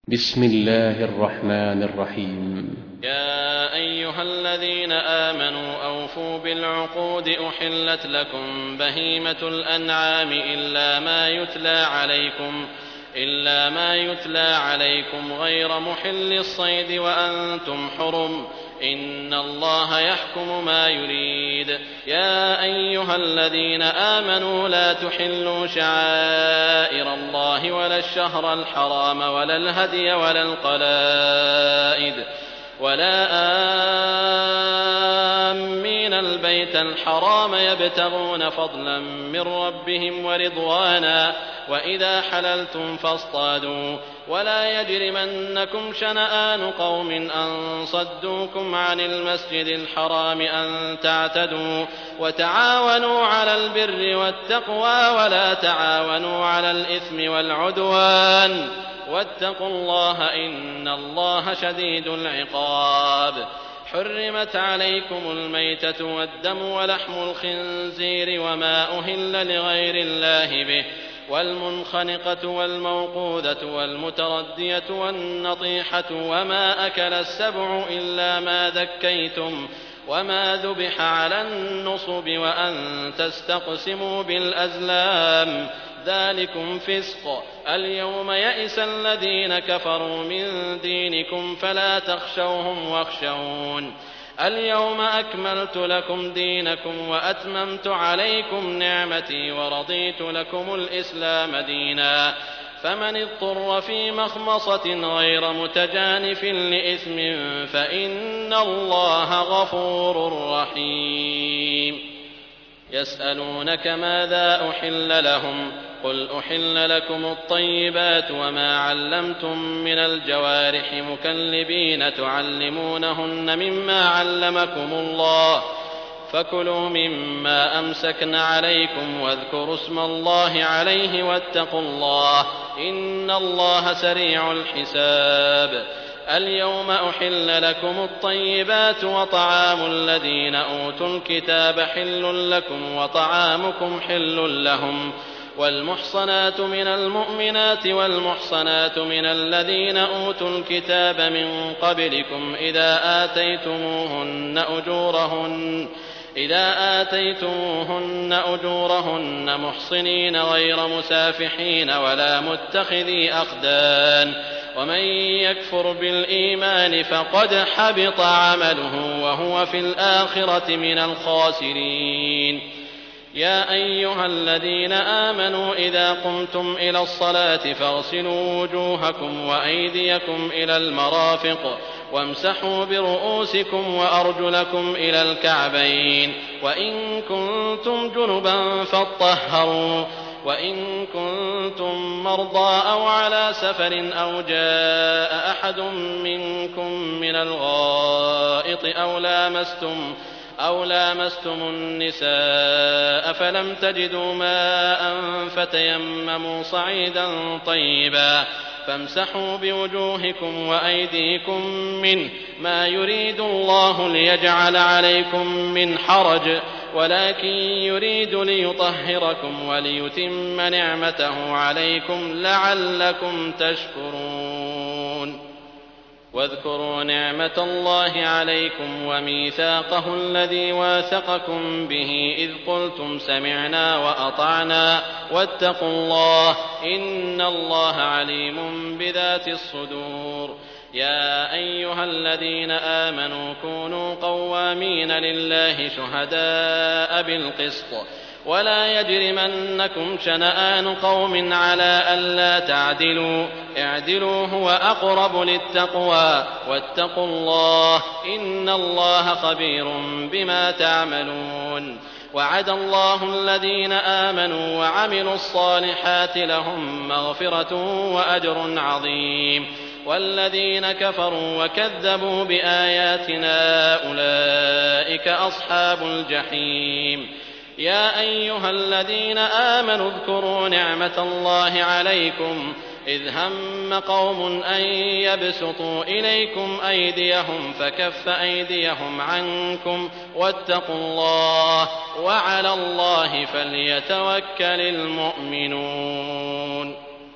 بسم الله الرحمن الرحيم. يا أيها الذين آمنوا أوفوا بالعقود أحلت لكم بهيمة الأنعام إلا ما يتلى عليكم غير محل الصيد وأنتم حرم إن الله يحكم ما يريد. يا أيها الذين آمنوا لا تحلوا شعائر الله ولا الشهر الحرام ولا الهدي ولا القلائد ولا آمين البيت الحرام يبتغون فضلا من ربهم ورضوانا وإذا حللتم فاصطادوا ولا يجرمنكم شنآن قوم أن صدوكم عن المسجد الحرام أن تعتدوا وتعاونوا على البر والتقوى ولا تعاونوا على الإثم والعدوان واتقوا الله إن الله شديد العقاب. حرمت عليكم الميتة والدم ولحم الخنزير وما أهل لغير الله به والمنخنقة والموقوذة والمتردية والنطيحة وما أكل السبع إلا ما ذكيتم وما ذبح على النصب وأن تستقسموا بالأزلام ذلكم فسق. اليوم يئس الذين كفروا من دينكم فلا تخشوهم واخشون. اليوم أكملت لكم دينكم وأتممت عليكم نعمتي ورضيت لكم الإسلام دينا. فمن اضطر في مخمصة غير متجانف لإثم فإن الله غفور رحيم. يسألونك ماذا أحل لهم قل أحل لكم الطيبات وما علمتم من الجوارح مكلبين تعلمونهن مما علمكم الله فكلوا مما أمسكن عليكم واذكروا اسم الله عليه واتقوا الله إن الله سريع الحساب. اليوم أحل لكم الطيبات وطعام الذين أوتوا الكتاب حل لكم وطعامكم حل لهم والمحصنات من المؤمنات والمحصنات من الذين أوتوا الكتاب من قبلكم إذا آتيتموهن أجورهن محصنين غير مسافحين ولا متخذي أخدان ومن يكفر بالإيمان فقد حبط عمله وهو في الآخرة من الخاسرين. يا أيها الذين آمنوا إذا قمتم إلى الصلاة فاغسلوا وجوهكم وأيديكم إلى المرافق وامسحوا برؤوسكم وأرجلكم إلى الكعبين وإن كنتم جنبا فاطهروا وإن كنتم مرضى أو على سفر أو جاء أحد منكم من الغائط أو لامستم النساء فلم تجدوا ماء فتيمموا صعيدا طيبا فامسحوا بوجوهكم وأيديكم منه ما يريد الله ليجعل عليكم من حرج ولكن يريد ليطهركم وليتم نعمته عليكم لعلكم تشكرون. واذكروا نعمة الله عليكم وميثاقه الذي واثقكم به إذ قلتم سمعنا وأطعنا واتقوا الله إن الله عليم بذات الصدور. يا أيها الذين آمنوا كونوا قوامين لله شهداء بالقسط ولا يجرمنكم شنآن قوم على ألا تعدلوا اعدلوا هو أقرب للتقوى واتقوا الله إن الله خبير بما تعملون. وعد الله الذين آمنوا وعملوا الصالحات لهم مغفرة وأجر عظيم والذين كفروا وكذبوا بآياتنا أولئك أصحاب الجحيم. يا أيها الذين آمنوا اذكروا نعمة الله عليكم إذ هم قوم أن يبسطوا إليكم أيديهم فكف أيديهم عنكم واتقوا الله وعلى الله فليتوكل المؤمنون.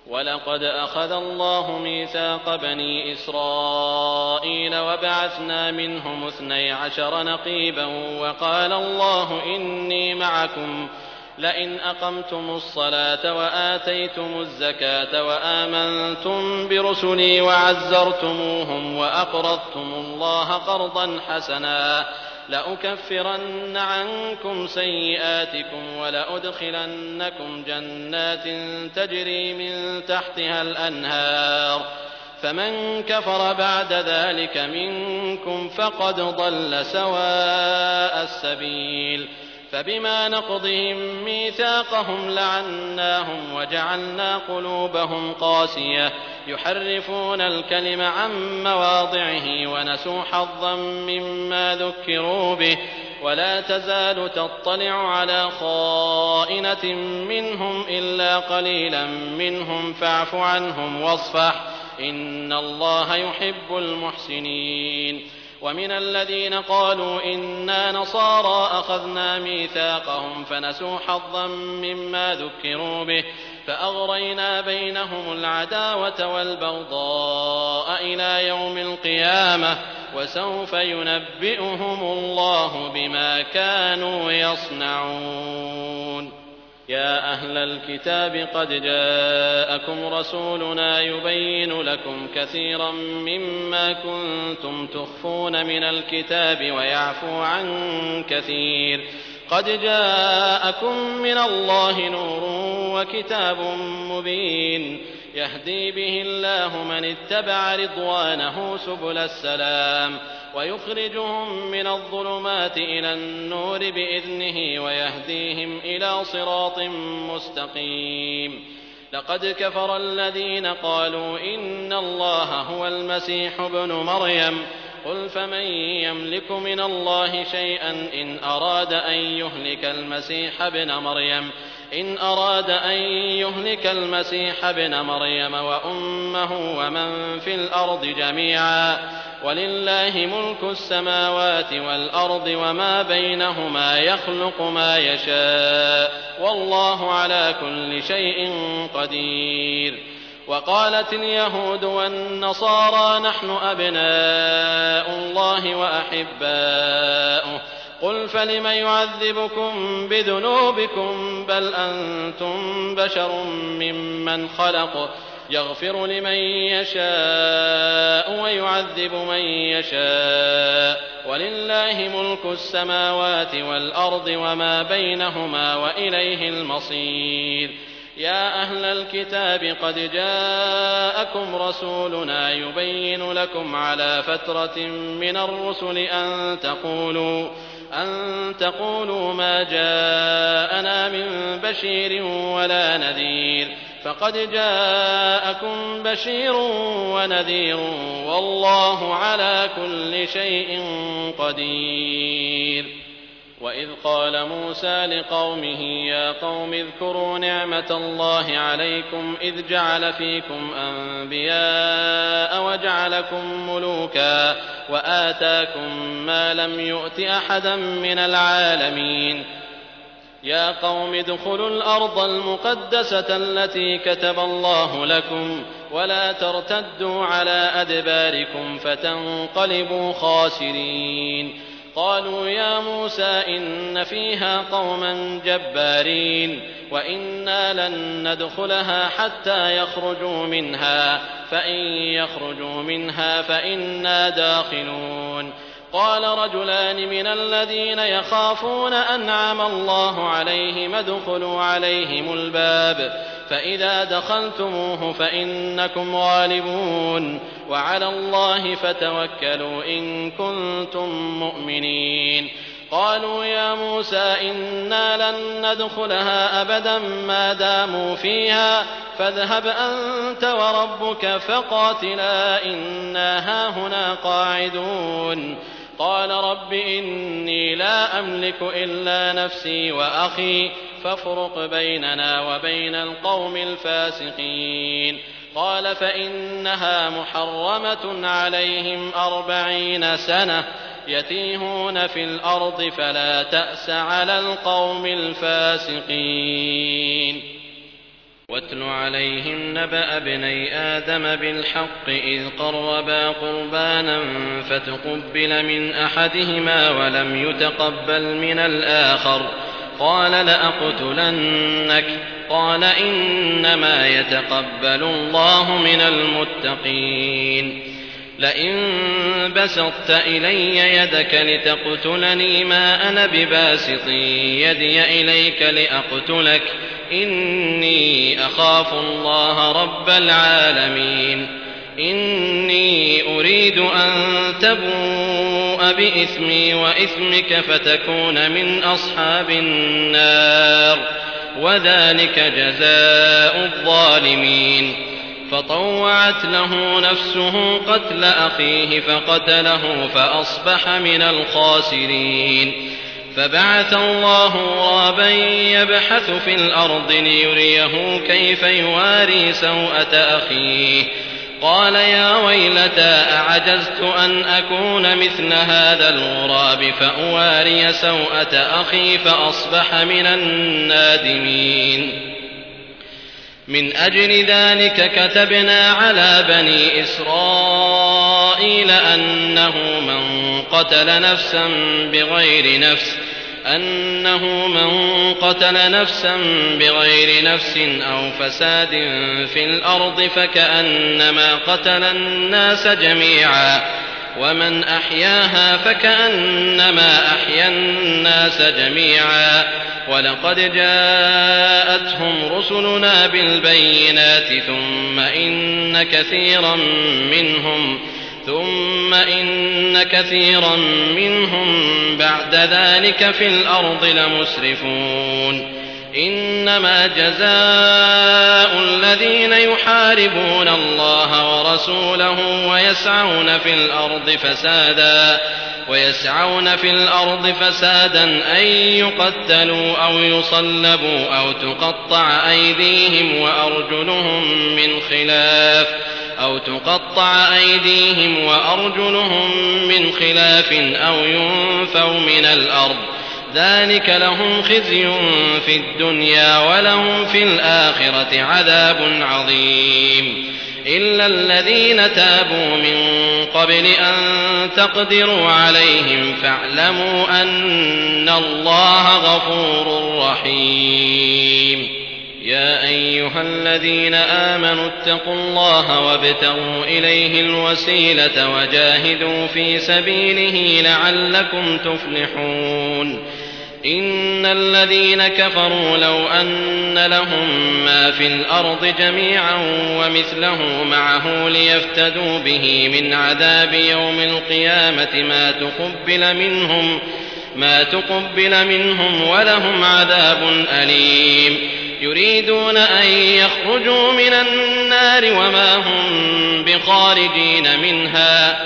ولقد أخذ الله ميثاق بني إسرائيل وبعثنا منهم 12 نقيبا وقال الله إني معكم لئن أقمتم الصلاة وآتيتم الزكاة وآمنتم برسلي وعزرتموهم وأقرضتم الله قرضا حسنا لأكفرن عنكم سيئاتكم ولأدخلنكم جنات تجري من تحتها الأنهار فمن كفر بعد ذلك منكم فقد ضل سواء السبيل فبما نقضهم ميثاقهم لعناهم وجعلنا قلوبهم قاسية يحرفون الكلم عن مواضعه ونسوا حظا مما ذكروا به ولا تزال تطلع على خائنة منهم إلا قليلا منهم فاعف عنهم واصفح إن الله يحب المحسنين ومن الذين قالوا إنا نصارى أخذنا ميثاقهم فنسوا حظا مما ذكروا به فأغرينا بينهم العداوة والبغضاء إلى يوم القيامة وسوف ينبئهم الله بما كانوا يصنعون يا أهل الكتاب قد جاءكم رسولنا يبين لكم كثيرا مما كنتم تخفون من الكتاب ويعفو عن كثير قد جاءكم من الله نور وكتاب مبين يهدي به الله من اتبع رضوانه سبل السلام ويخرجهم من الظلمات إلى النور بإذنه ويهديهم إلى صراط مستقيم لقد كفر الذين قالوا إن الله هو المسيح ابن مريم قل فمن يملك من الله شيئا إن أراد أن يهلك المسيح ابن مريم وأمه ومن في الأرض جميعا ولله ملك السماوات والأرض وما بينهما يخلق ما يشاء والله على كل شيء قدير وقالت اليهود والنصارى نحن أبناء الله وأحباؤه قل فلم يعذبكم بذنوبكم بل أنتم بشر ممن خلق يغفر لمن يشاء ويعذب من يشاء ولله ملك السماوات والأرض وما بينهما وإليه المصير يا أهل الكتاب قد جاءكم رسولنا يبين لكم على فترة من الرسل أن تقولوا ما جاءنا من بشير ولا نذير فقد جاءكم بشير ونذير والله على كل شيء قدير وإذ قال موسى لقومه يا قوم اذكروا نعمة الله عليكم إذ جعل فيكم أنبياء وجعلكم ملوكا وآتاكم ما لم يؤت أحدا من العالمين يا قوم ادخلوا الأرض المقدسة التي كتب الله لكم ولا ترتدوا على أدباركم فتنقلبوا خاسرين قالوا يا موسى إن فيها قوما جبارين وإنا لن ندخلها حتى يخرجوا منها فإن يخرجوا منها فإنا داخلون قال رجلان من الذين يخافون أنعم الله عليهم ادخلوا عليهم الباب فإذا دخلتموه فإنكم غالبون وعلى الله فتوكلوا إن كنتم مؤمنين قالوا يا موسى إنا لن ندخلها أبدا ما داموا فيها فاذهب أنت وربك فقاتلا إنا هاهنا قاعدون قال رب إني لا أملك إلا نفسي وأخي فافرق بيننا وبين القوم الفاسقين قال فإنها محرمة عليهم 40 سنة يتيهون في الأرض فلا تأس على القوم الفاسقين واتل عليهم نبأ ابني آدم بالحق إذ قربا قربانا فتقبل من أحدهما ولم يتقبل من الآخر قال لأقتلنك قال إنما يتقبل الله من المتقين لئن بسطت إلي يدك لتقتلني ما أنا بباسط يدي إليك لأقتلك إني أخاف الله رب العالمين إني أريد أن تبوء بإثمي وإثمك فتكون من أصحاب النار وذلك جزاء الظالمين فطوعت له نفسه قتل أخيه فقتله فأصبح من الخاسرين فبعث الله غرابا يبحث في الأرض ليريه كيف يواري سوءة أخيه قال يا ويلتى أعجزت أن أكون مثل هذا الغراب فأواري سوءة أخي فأصبح من النادمين من أجل ذلك كتبنا على بني إسرائيل أنه من قتل نفسا بغير نفس أو فساد في الأرض فكأنما قتل الناس جميعا ومن أحياها فكأنما أحيا الناس جميعا ولقد جاءتهم رسلنا بالبينات ثم إن كثيرا منهم بعد ذلك في الأرض لمسرفون إنما جزاء الذين يحاربون الله ورسوله ويسعون في الأرض فسادا أن يقتلوا أو يصلبوا أو تقطع أيديهم وأرجلهم من خلاف أو ينفوا من الأرض ذلك لهم خزي في الدنيا ولهم في الآخرة عذاب عظيم إلا الذين تابوا من قبل أن تقدروا عليهم فاعلموا أن الله غفور رحيم يا أيها الذين آمنوا اتقوا الله وابتغوا إليه الوسيلة وجاهدوا في سبيله لعلكم تفلحون إن الذين كفروا لو أن لهم ما في الأرض جميعا ومثله معه ليفتدوا به من عذاب يوم القيامة ما تقبل منهم ولهم عذاب أليم يريدون أن يخرجوا من النار وما هم بخارجين منها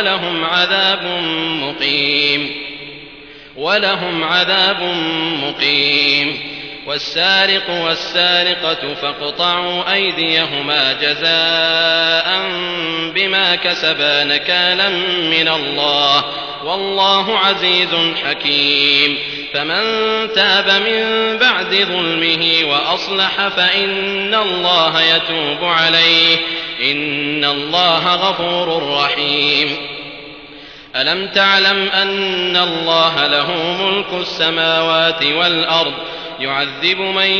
ولهم عذاب مقيم والسارق والسارقة فاقطعوا أيديهما جزاء بما كسبا نكالا من الله والله عزيز حكيم فمن تاب من بعد ظلمه وأصلح فإن الله يتوب عليه إن الله غفور رحيم ألم تعلم أن الله له ملك السماوات والأرض يعذب من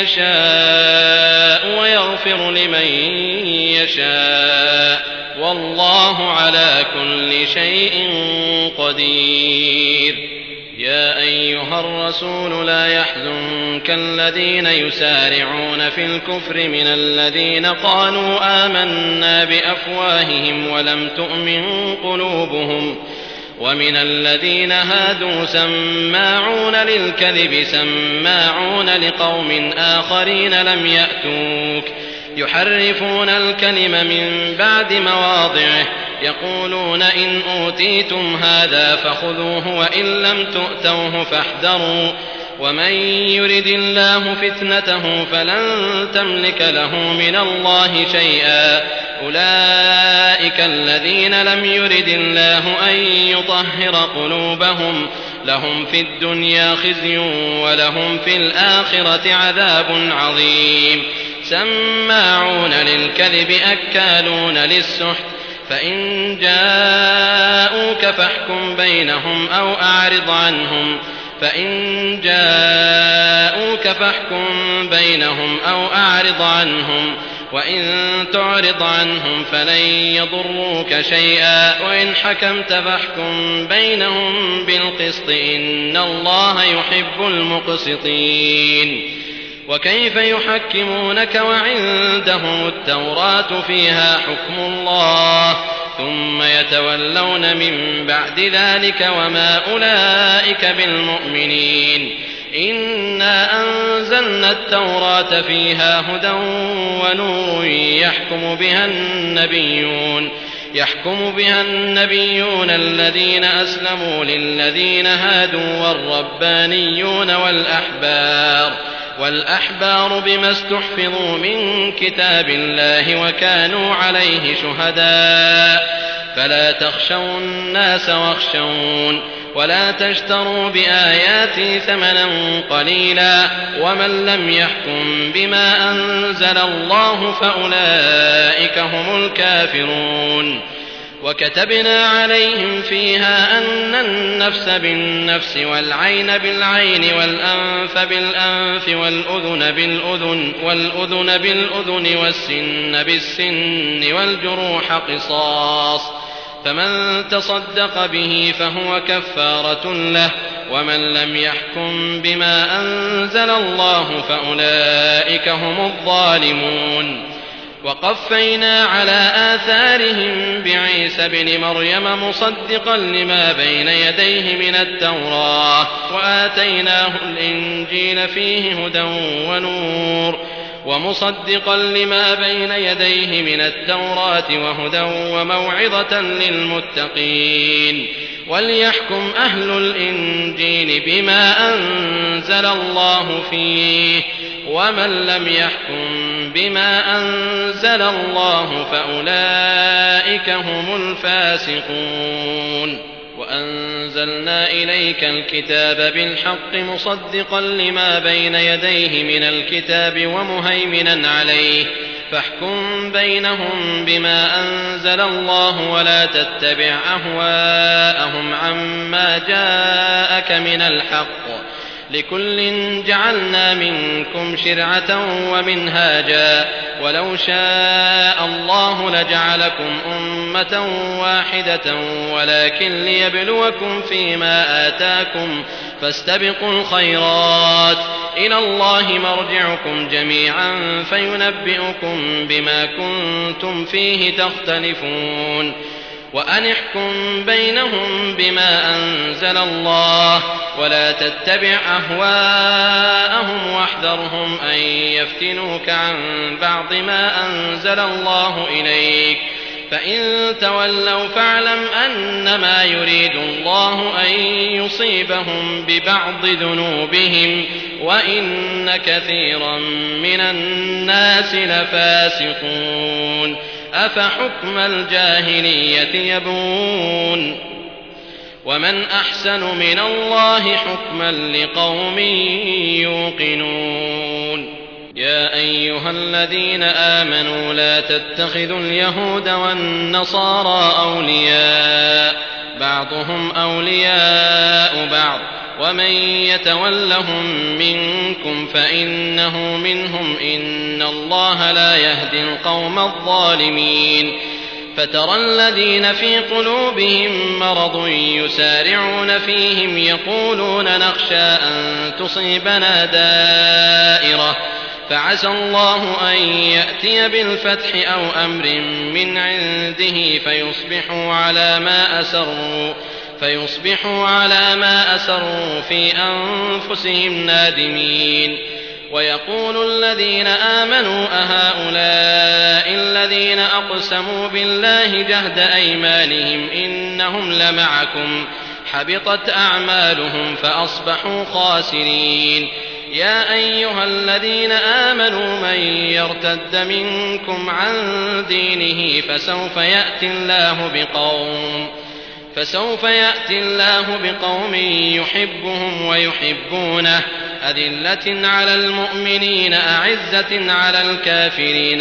يشاء ويغفر لمن يشاء والله على كل شيء قدير يا أيها الرسول لا يحزنك الذين يسارعون في الكفر من الذين قالوا آمنا بأفواههم ولم تؤمن قلوبهم ومن الذين هادوا سماعون للكذب سماعون لقوم آخرين لم يأتوك يحرفون الكلم من بعد مواضعه يقولون إن أوتيتم هذا فخذوه وإن لم تؤتوه فاحذروا ومن يرد الله فتنته فلن تملك له من الله شيئا أولئك الذين لم يرد الله أن يطهر قلوبهم لهم في الدنيا خزي ولهم في الآخرة عذاب عظيم سماعون للكذب أكالون للسحت فإن جاءوك فاحكم بينهم أو أعرض عنهم وإن تعرض عنهم فلن يضروك شيئا وإن حكمت فاحكم بينهم بالقسط إن الله يحب المقسطين. وكيف يحكمونك وعندهم التوراة فيها حكم الله ثم يتولون من بعد ذلك وما أولئك بالمؤمنين. إنا أنزلنا التوراة فيها هدى ونور يحكم بها النبيون الذين أسلموا للذين هادوا والربانيون والأحبار بما استحفظوا من كتاب الله وكانوا عليه شهداء فلا تخشوا الناس واخشون ولا تشتروا بآياتي ثمنا قليلا ومن لم يحكم بما أنزل الله فأولئك هم الكافرون. وكتبنا عليهم فيها أن النفس بالنفس والعين بالعين والأنف بالأنف والأذن بالأذن والسن بالسن والجروح قصاص فمن تصدق به فهو كفارة له ومن لم يحكم بما أنزل الله فأولئك هم الظالمون. وقفينا على آثارهم بعيسى ابن مريم مصدقا لما بين يديه من التوراة وآتيناه الإنجيل فيه هدى ونور ومصدقا لما بين يديه من التوراة وهدى وموعظة للمتقين. وليحكم أهل الإنجيل بما أنزل الله فيه ومن لم يحكم بما أنزل الله فأولئك هم الفاسقون. وأنزلنا إليك الكتاب بالحق مصدقا لما بين يديه من الكتاب ومهيمنا عليه فاحكم بينهم بما أنزل الله ولا تتبع أهواءهم عما جاءك من الحق لكل جعلنا منكم شرعة ومنهاجا ولو شاء الله لجعلكم أمة واحدة ولكن ليبلوكم فيما آتاكم فاستبقوا الخيرات إلى الله مرجعكم جميعا فينبئكم بما كنتم فيه تختلفون. وأن احكم بينهم بما أنزل الله ولا تتبع أهواءهم واحذرهم أن يفتنوك عن بعض ما أنزل الله إليك فإن تولوا فاعلم أنما يريد الله أن يصيبهم ببعض ذنوبهم وإن كثيرا من الناس لفاسقون. أفحكم الجاهلية يبغون ومن أحسن من الله حكما لقوم يوقنون. يا أيها الذين آمنوا لا تتخذوا اليهود والنصارى أولياء بعضهم أولياء بعض ومن يتولهم منكم فإنه منهم إن الله لا يهدي القوم الظالمين. فترى الذين في قلوبهم مرض يسارعون فيهم يقولون نخشى أن تصيبنا دائرة فعسى الله أن يأتي بالفتح أو أمر من عنده فيصبحوا على ما أسروا في أنفسهم نادمين. ويقول الذين آمنوا أهؤلاء الذين أقسموا بالله جهد أيمانهم إنهم لمعكم حبطت أعمالهم فأصبحوا خاسرين. يا أيها الذين آمنوا من يرتد منكم عن دينه فسوف يأتي الله بقوم يحبهم ويحبونه أذلة على المؤمنين أعزة على الكافرين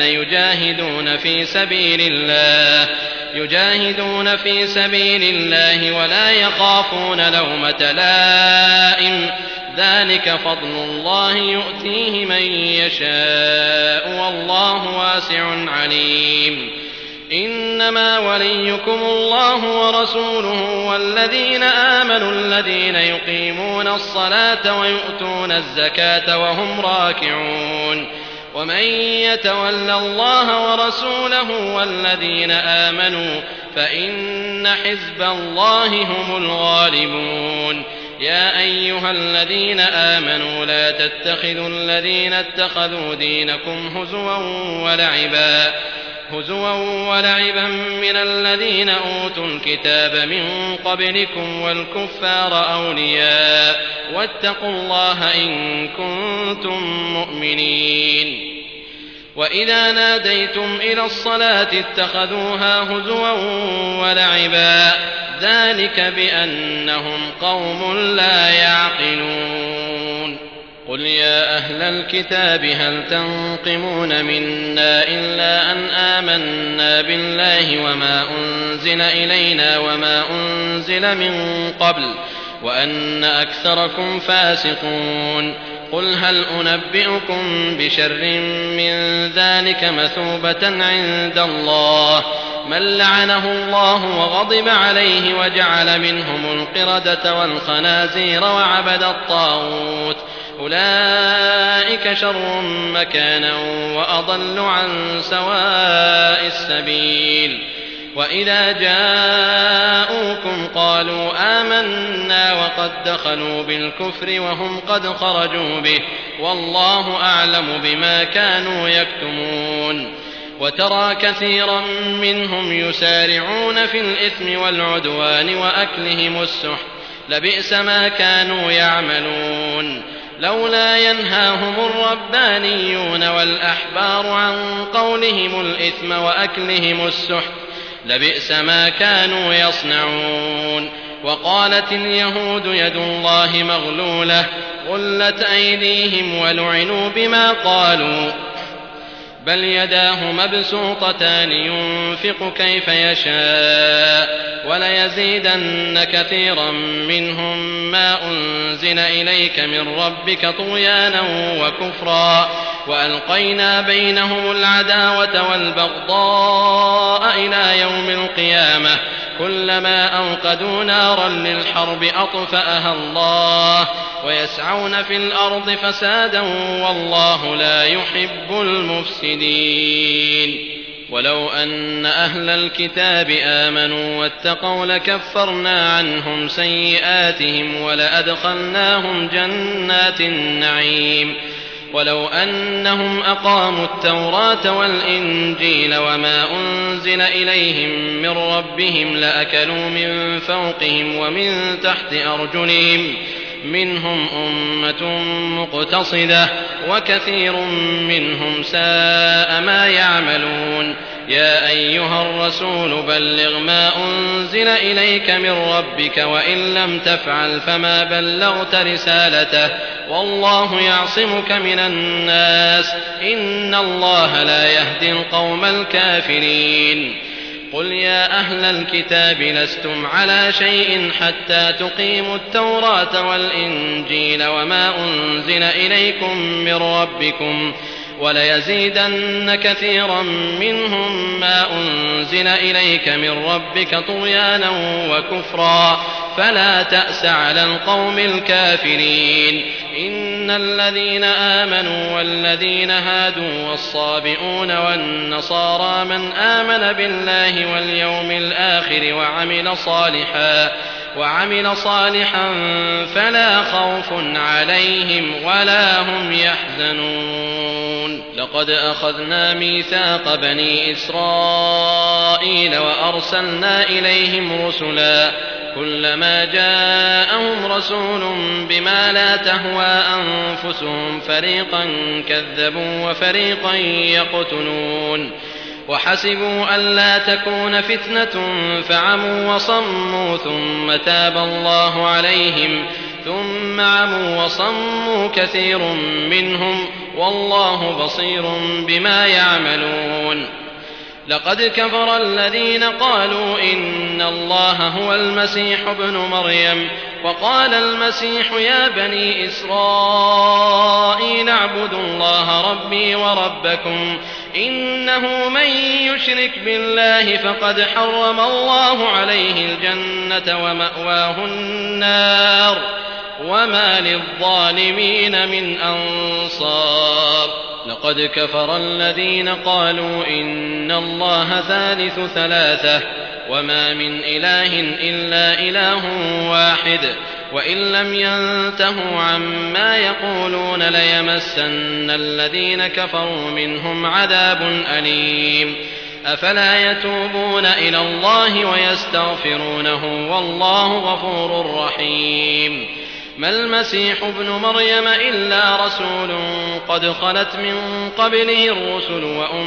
يجاهدون في سبيل الله ولا يخافون لومة لائم ذلك فضل الله يؤتيه من يشاء والله واسع عليم إنما وليكم الله ورسوله والذين آمنوا الذين يقيمون الصلاة ويؤتون الزكاة وهم راكعون ومن يتول الله ورسوله والذين آمنوا فإن حزب الله هم الغالبون يا أيها الذين آمنوا لا تتخذوا الذين اتخذوا دينكم هزوا ولعبا من الذين أوتوا الكتاب من قبلكم والكفار أولياء واتقوا الله إن كنتم مؤمنين وإذا ناديتم إلى الصلاة اتخذوها هزوا ولعبا ذلك بأنهم قوم لا يعقلون قل يا أهل الكتاب هل تنقمون منا إلا أن آمنا بالله وما أنزل إلينا وما أنزل من قبل وأن أكثركم فاسقون قل هل أنبئكم بشر من ذلك مثوبة عند الله من لعنه الله وغضب عليه وجعل منهم القردة والخنازير وعبد الطاغوت أولئك شر مكانا وأضل عن سواء السبيل وإذا جاءوكم قالوا آمنا وقد دخلوا بالكفر وهم قد خرجوا به والله أعلم بما كانوا يكتمون وترى كثيرا منهم يسارعون في الإثم والعدوان وأكلهم السحت لبئس ما كانوا يعملون لولا ينهاهم الربانيون والأحبار عن قولهم الإثم وأكلهم السحت لبئس ما كانوا يصنعون وقالت اليهود يد الله مغلولة غلت أيديهم ولعنوا بما قالوا بل يداه مبسوطتان ينفق كيف يشاء وليزيدن كثيرا منهم ما أنزل إليك من ربك طغيانا وكفرا وألقينا بينهم العداوة والبغضاء إلى يوم القيامة كلما أوقدوا نارا للحرب أطفأها الله ويسعون في الأرض فسادا والله لا يحب المفسدين ولو أن أهل الكتاب آمنوا واتقوا لكفرنا عنهم سيئاتهم ولأدخلناهم جنات النعيم ولو أنهم أقاموا التوراة والإنجيل وما أنزل إليهم من ربهم لأكلوا من فوقهم ومن تحت أرجلهم منهم أمة مقتصدة وكثير منهم ساء ما يعملون يا أيها الرسول بلغ ما أنزل إليك من ربك وإن لم تفعل فما بلغت رسالته والله يعصمك من الناس إن الله لا يهدي القوم الكافرين قل يا أهل الكتاب لستم على شيء حتى تقيموا التوراة والإنجيل وما أنزل إليكم من ربكم وليزيدن كثيرا منهم ما أنزل إليك من ربك طغيانا وكفرا فلا تأس على القوم الكافرين إن الذين آمنوا والذين هادوا والصابئون والنصارى من آمن بالله واليوم الآخر وعمل صالحا فلا خوف عليهم ولا هم يحزنون لقد أخذنا ميثاق بني إسرائيل وأرسلنا إليهم رسلا كلما جاءهم رسول بما لا تهوى أنفسهم فريقا كذبوا وفريقا يقتلون وحسبوا ألا تكون فتنة فعموا وصموا ثم تاب الله عليهم ثم عموا وصموا كثير منهم والله بصير بما يعملون. لقد كفر الذين قالوا إن الله هو المسيح ابن مريم وقال المسيح يا بني إسرائيل اعبدوا الله ربي وربكم إنه من يشرك بالله فقد حرم الله عليه الجنة ومأواه النار وما للظالمين من أنصار. لقد كفر الذين قالوا إن الله ثالث ثلاثة وما من إله إلا إله واحد وإن لم ينتهوا عما يقولون ليمسن الذين كفروا منهم عذاب أليم. أفلا يتوبون إلى الله ويستغفرونه والله غفور رحيم. ما المسيح ابن مريم إلا رسول قد خلت من قبله الرسل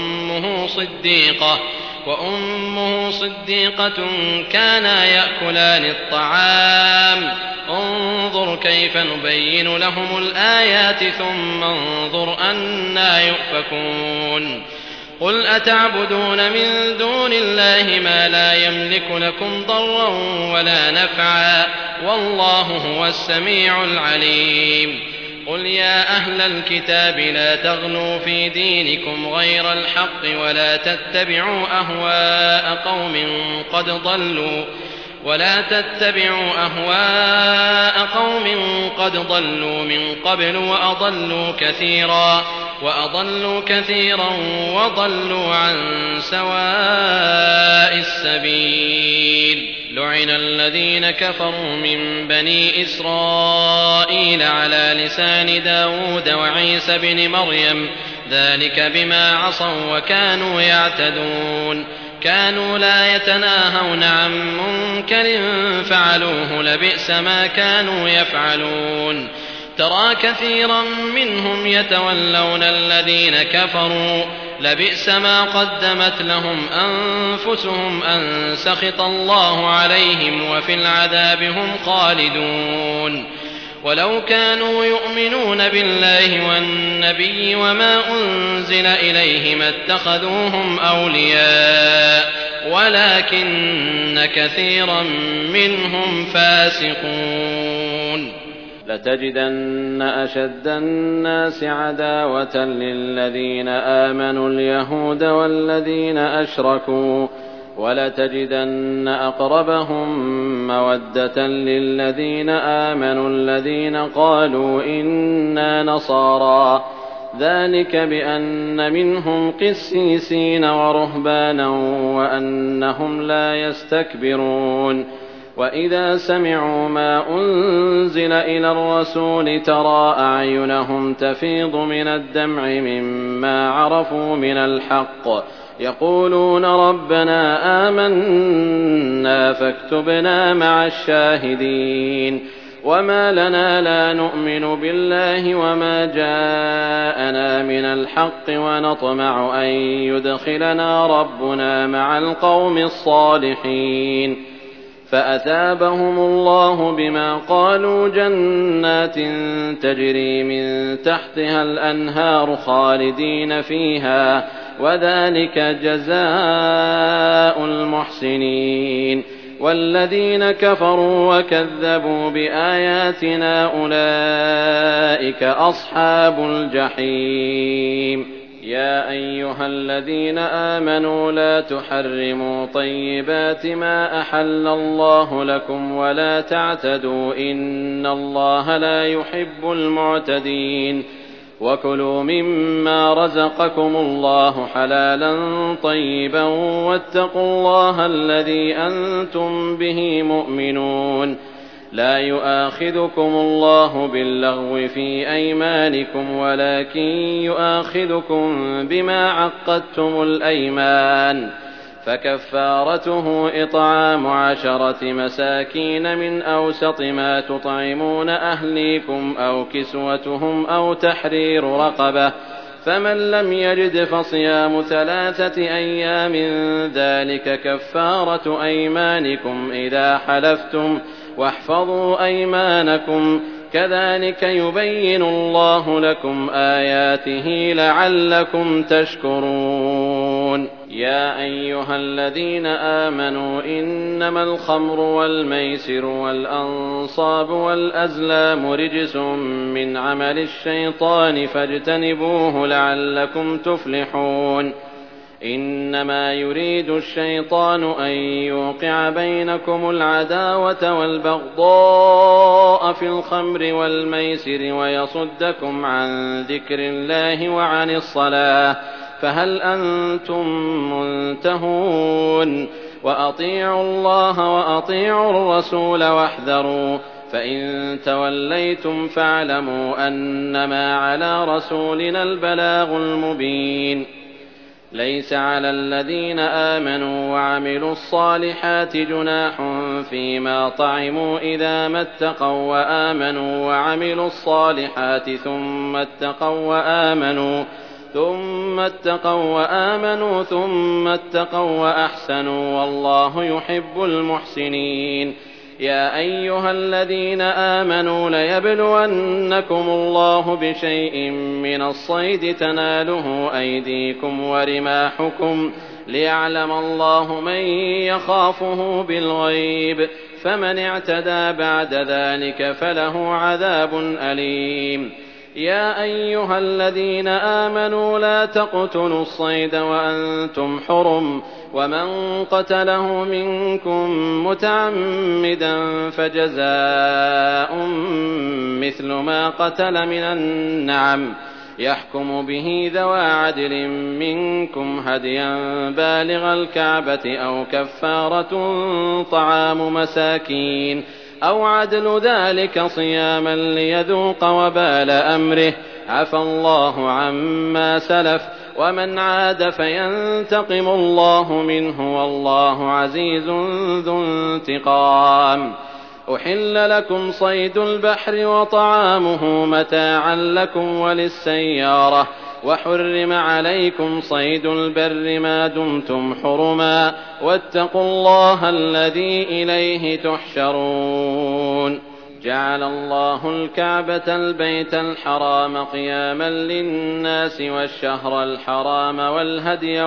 وأمه صديقة كانا يأكلان الطعام انظر كيف نبين لهم الآيات ثم انظر أنى يؤفكون. قل أتعبدون من دون الله ما لا يملك لكم ضرا ولا نفعا والله هو السميع العليم. قل يا أهل الكتاب لا تغلوا في دينكم غير الحق ولا تتبعوا أهواء قوم قد ضلوا من قبل وأضلوا كثيرا وضلوا عن سواء السبيل. لعن الذين كفروا من بني إسرائيل على لسان داود وعيسى بن مريم ذلك بما عصوا وكانوا يعتدون. كانوا لا يتناهون عن منكر فعلوه لبئس ما كانوا يفعلون. ترى كثيرا منهم يتولون الذين كفروا لبئس ما قدمت لهم أنفسهم أن سخط الله عليهم وفي العذاب هم خالدون. ولو كانوا يؤمنون بالله والنبي وما أنزل إليه ما اتخذوهم أولياء ولكن كثيرا منهم فاسقون. لتجدن أشد الناس عداوة للذين آمنوا اليهود والذين أشركوا ولتجدن أقربهم مودة للذين آمنوا الذين قالوا إنا نصارى ذلك بأن منهم قسيسين ورهبانا وأنهم لا يستكبرون. وإذا سمعوا ما أنزل إلى الرسول ترى أعينهم تفيض من الدمع مما عرفوا من الحق يقولون ربنا آمنا فاكتبنا مع الشاهدين. وما لنا لا نؤمن بالله وما جاءنا من الحق ونطمع أن يدخلنا ربنا مع القوم الصالحين. فأثابهم الله بما قالوا جنات تجري من تحتها الأنهار خالدين فيها وذلك جزاء المحسنين. والذين كفروا وكذبوا بآياتنا أولئك أصحاب الجحيم. يا أيها الذين آمنوا لا تحرموا طيبات ما أحل الله لكم ولا تعتدوا إن الله لا يحب المعتدين. وكلوا مما رزقكم الله حلالا طيبا واتقوا الله الذي أنتم به مؤمنون. لا يؤاخذكم الله باللغو في أيمانكم ولكن يؤاخذكم بما عقدتم الأيمان. فكفارته إطعام 10 مساكين من أوسط ما تطعمون أهليكم أو كسوتهم أو تحرير رقبة فمن لم يجد فصيام 3 أيام ذلك كفارة أيمانكم إذا حلفتم واحفظوا أيمانكم كذلك يبين الله لكم آياته لعلكم تشكرون يا أيها الذين آمنوا إنما الخمر والميسر والأنصاب والأزلام رجس من عمل الشيطان فاجتنبوه لعلكم تفلحون إنما يريد الشيطان أن يوقع بينكم العداوة والبغضاء في الخمر والميسر ويصدكم عن ذكر الله وعن الصلاة فهل أنتم منتهون وأطيعوا الله وأطيعوا الرسول واحذروا فإن توليتم فاعلموا أنما على رسولنا البلاغ المبين ليس على الذين آمنوا وعملوا الصالحات جناح فيما طعموا إذا ما اتقوا وآمنوا وعملوا الصالحات ثم اتقوا وأحسنوا والله يحب المحسنين يا أيها الذين آمنوا ليبلونكم الله بشيء من الصيد تناله أيديكم ورماحكم ليعلم الله من يخافه بالغيب فمن اعتدى بعد ذلك فله عذاب أليم يا أيها الذين آمنوا لا تقتلوا الصيد وأنتم حرم ومن قتله منكم متعمدا فجزاء مثل ما قتل من النعم يحكم به ذوى عدل منكم هديا بالغ الكعبة أو كفارة طعام مساكين أو عدل ذلك صياما ليذوق وبال أمره عفى الله عما سلف ومن عاد فينتقم الله منه والله عزيز ذو انتقام أحل لكم صيد البحر وطعامه متاعا لكم وللسيارة وحرم عليكم صيد البر ما دمتم حرما واتقوا الله الذي إليه تحشرون جعل الله الكعبة البيت الحرام قياما للناس والشهر الحرام والهدي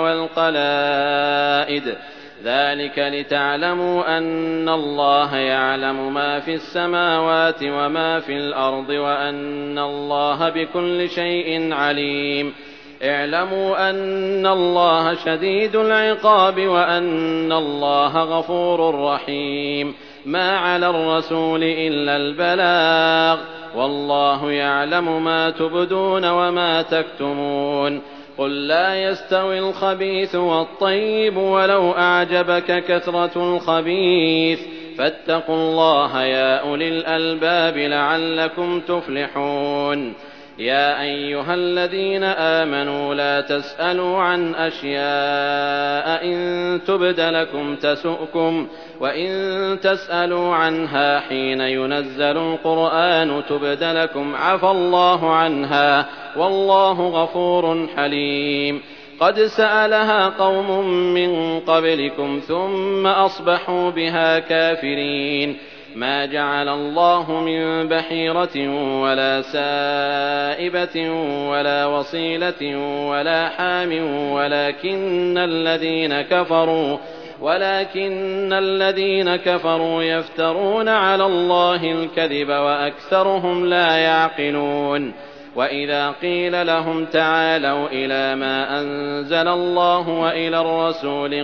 والقلائد ذلك لتعلموا أن الله يعلم ما في السماوات وما في الأرض وأن الله بكل شيء عليم اعلموا أن الله شديد العقاب وأن الله غفور رحيم ما على الرسول إلا البلاغ والله يعلم ما تبدون وما تكتمون قل لا يستوي الخبيث والطيب ولو أعجبك كثرة الخبيث فاتقوا الله يا أولي الألباب لعلكم تفلحون يا أيها الذين آمنوا لا تسألوا عن أشياء إن تبد لكم تسؤكم وإن تسألوا عنها حين ينزل القرآن تبد لكم عفى الله عنها والله غفور حليم قد سألها قوم من قبلكم ثم أصبحوا بها كافرين ما جعل الله من بحيرة ولا سائبة ولا وصيلة ولا حام ولكن الذين كفروا يفترون على الله الكذب وأكثرهم لا يعقلون وإذا قيل لهم تعالوا إلى ما أنزل الله وإلى الرسول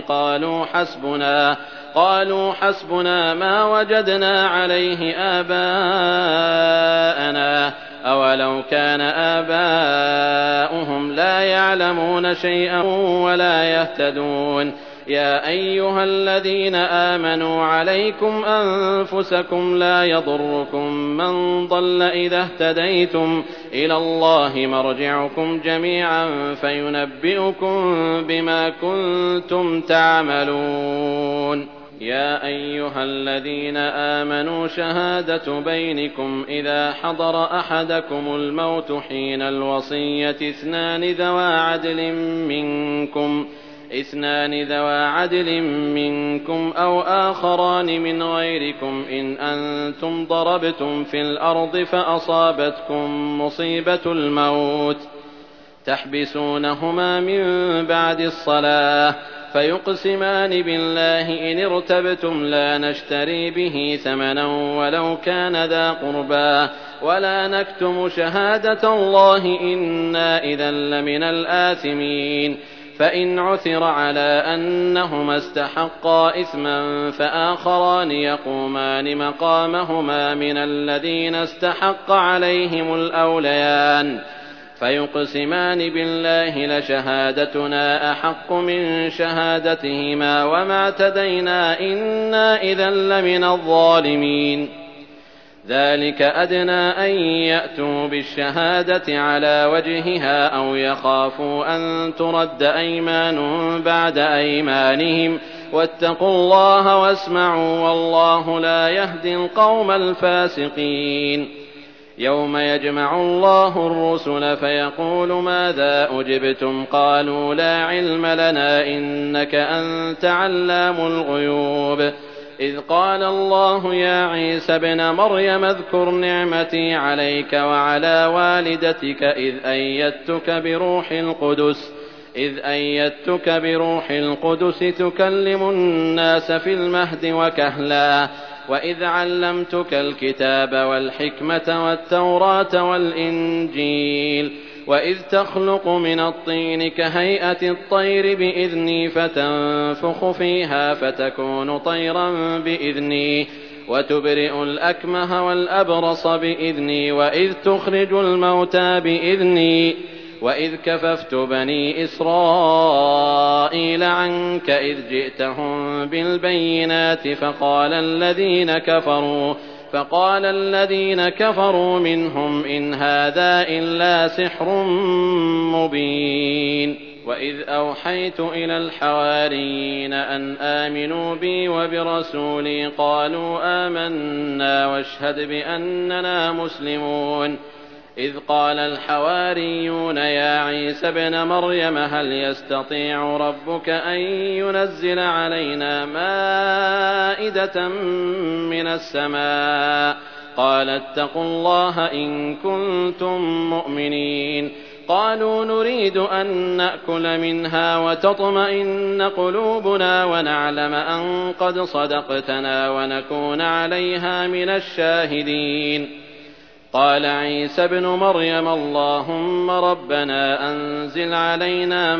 قالوا حسبنا ما وجدنا عليه آباءنا أولو كان آباؤهم لا يعلمون شيئا ولا يهتدون يا أيها الذين آمنوا عليكم أنفسكم لا يضركم من ضل إذا اهتديتم إلى الله مرجعكم جميعا فينبئكم بما كنتم تعملون يا أيها الذين آمنوا شهادة بينكم إذا حضر أحدكم الموت حين الوصية 2 ذوى عدل منكم اثنان ذوا عدل منكم أو آخران من غيركم إن أنتم ضربتم في الأرض فأصابتكم مصيبة الموت تحبسونهما من بعد الصلاة فيقسمان بالله إن ارتبتم لا نشتري به ثمنا ولو كان ذا قربى ولا نكتم شهادة الله إنا إذا لمن الآثمين فإن عثر على أنهما استحقا إثما فآخران يقومان مقامهما من الذين استحق عليهم الأوليان فيقسمان بالله لشهادتنا أحق من شهادتهما وما اعتدينا إنا إذا لمن الظالمين ذلك أدنى أن يأتوا بالشهادة على وجهها أو يخافوا أن ترد أيمان بعد أيمانهم واتقوا الله واسمعوا والله لا يهدي القوم الفاسقين يوم يجمع الله الرسل فيقول ماذا أجبتم قالوا لا علم لنا إنك أنت علام الغيوب إذ قال الله يا عيسى ابن مريم اذكر نعمتي عليك وعلى والدتك إذ أيدتك بروح القدس تكلم الناس في المهد وكهلا وإذ علمتك الكتاب والحكمة والتوراة والإنجيل وإذ تخلق من الطين كهيئة الطير بإذني فتنفخ فيها فتكون طيرا بإذني وتبرئ الأكمه والأبرص بإذني وإذ تخرج الموتى بإذني وإذ كففت بني إسرائيل عنك إذ جئتهم بالبينات فقال الذين كفروا منهم إن هذا إلا سحر مبين وإذ أوحيت إلى الحواريين أن آمنوا بي وبرسولي قالوا آمنا واشهد بأننا مسلمون إذ قال الحواريون يا عيسى ابن مريم هل يستطيع ربك أن ينزل علينا مائدة من السماء قال اتقوا الله إن كنتم مؤمنين قالوا نريد أن نأكل منها وتطمئن قلوبنا ونعلم أن قد صدقتنا ونكون عليها من الشاهدين قال عيسى ابن مريم اللهم ربنا أنزل علينا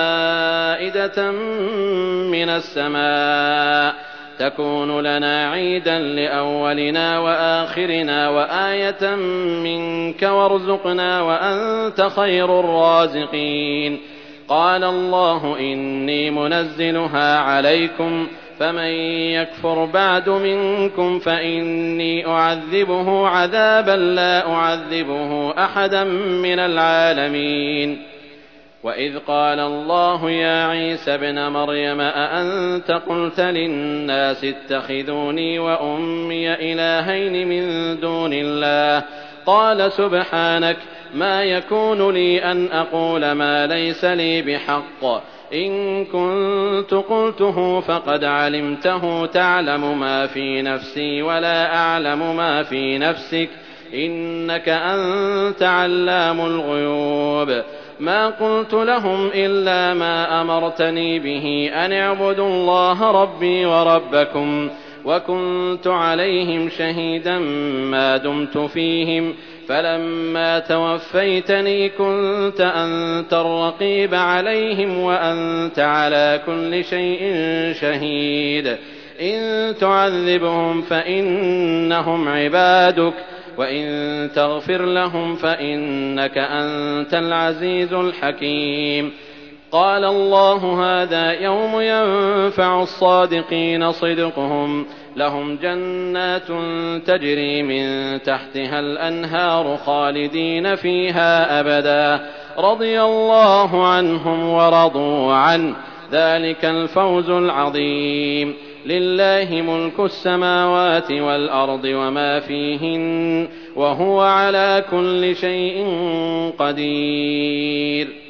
مائدة من السماء تكون لنا عيدا لأولنا وآخرنا وآية منك وارزقنا وأنت خير الرازقين قال الله إني منزلها عليكم فمن يكفر بعد منكم فإني أعذبه عذابا لا أعذبه أحدا من العالمين وإذ قال الله يا عيسى ابن مريم أأنت قلت للناس اتخذوني وأمي إلهين من دون الله قال سبحانك ما يكون لي أن أقول ما ليس لي بحق إن كنت قلته فقد علمته تعلم ما في نفسي ولا أعلم ما في نفسك إنك أنت علام الغيوب ما قلت لهم إلا ما أمرتني به أن اعبدوا الله ربي وربكم وكنت عليهم شهيدا ما دمت فيهم فلما توفيتني كنت أنت الرقيب عليهم وأنت على كل شيء شهيد إن تعذبهم فإنهم عبادك وإن تغفر لهم فإنك أنت العزيز الحكيم قال الله هذا يوم ينفع الصادقين صدقهم لهم جنات تجري من تحتها الأنهار خالدين فيها أبدا رضي الله عنهم ورضوا عنه ذلك الفوز العظيم لله ملك السماوات والأرض وما فيهن وهو على كل شيء قدير